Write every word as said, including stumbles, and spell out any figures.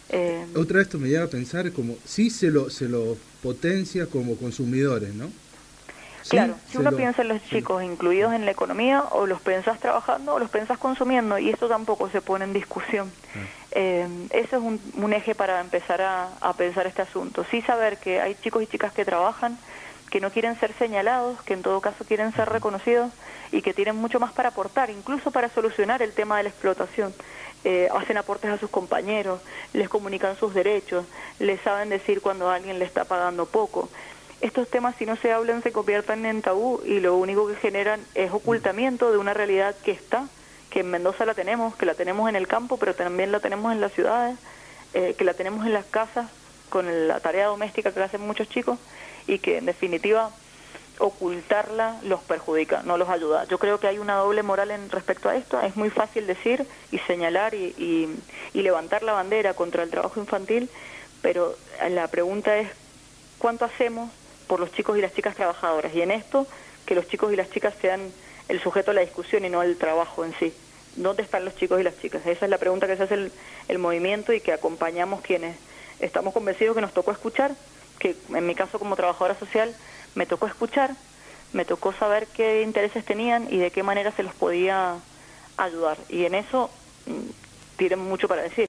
Eh, Otra vez esto me lleva a pensar como, sí se lo, se lo potencia como consumidores, ¿no? Sí, Claro, si se uno lo, piensa en los se lo- chicos incluidos en la economía, o los pensás trabajando o los pensás consumiendo, y esto tampoco se pone en discusión. ah, Eh, ese es un, un eje para empezar a, a pensar este asunto. Sí saber que hay chicos y chicas que trabajan, que no quieren ser señalados, que en todo caso quieren ser reconocidos y que tienen mucho más para aportar, incluso para solucionar el tema de la explotación. Eh, hacen aportes a sus compañeros, les comunican sus derechos, les saben decir cuando alguien le está pagando poco. Estos temas, si no se hablan, se convierten en tabú y lo único que generan es ocultamiento de una realidad que está, que en Mendoza la tenemos, que la tenemos en el campo, pero también la tenemos en las ciudades, eh, que la tenemos en las casas con el- la tarea doméstica que hacen muchos chicos, y que en definitiva ocultarla los perjudica, no los ayuda. Yo creo que hay una doble moral en respecto a esto. Es muy fácil decir y señalar y, y, y levantar la bandera contra el trabajo infantil, pero la pregunta es ¿cuánto hacemos por los chicos y las chicas trabajadoras? Y en esto, que los chicos y las chicas sean el sujeto de la discusión y no el trabajo en sí. ¿Dónde están los chicos y las chicas? Esa es la pregunta que se hace el, el movimiento, y que acompañamos quienes estamos convencidos que nos tocó escuchar, que en mi caso como trabajadora social me tocó escuchar, me tocó saber qué intereses tenían y de qué manera se los podía ayudar. Y en eso mm, tienen mucho para decir.